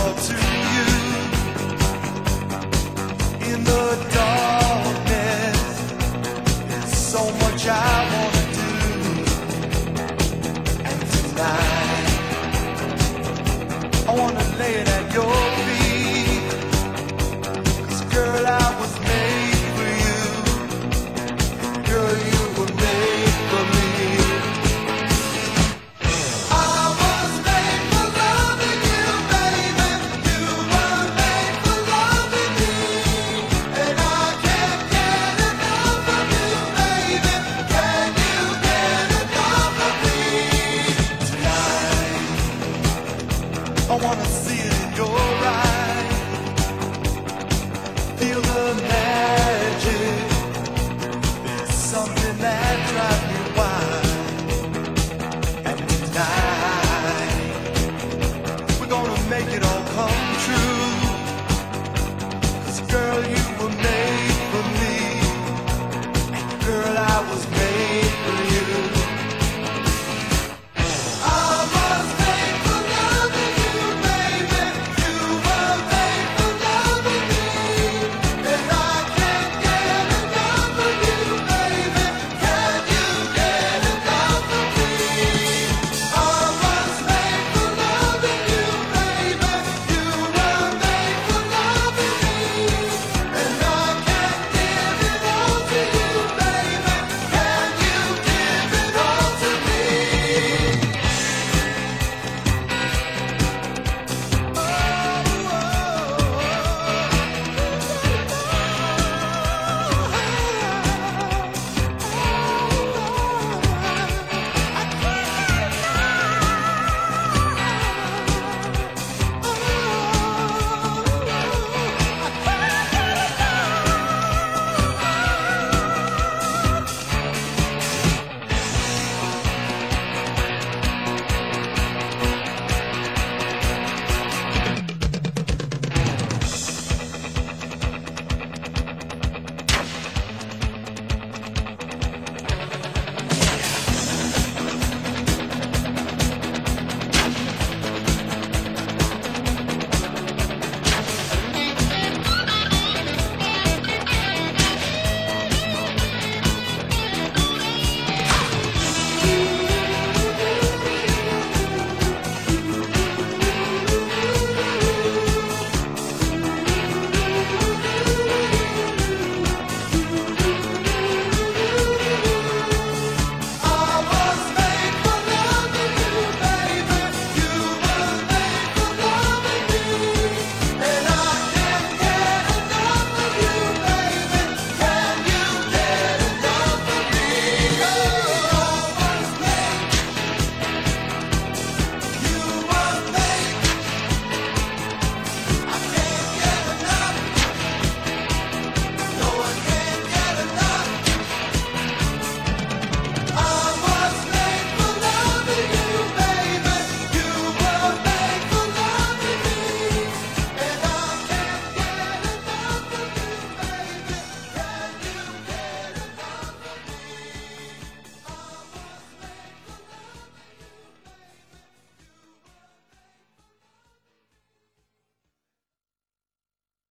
all to you. In the darkness, there's so much I wanna do. And tonight, I wanna lay it at your feet. 'Cause girl, I was made for you. Girl, you were made for me. I was made for loving you, baby. You were made for loving me. And I can't get enough of you, baby. Can you get enough of me? Tonight, I wanna see it in your eyes. Feel the magic.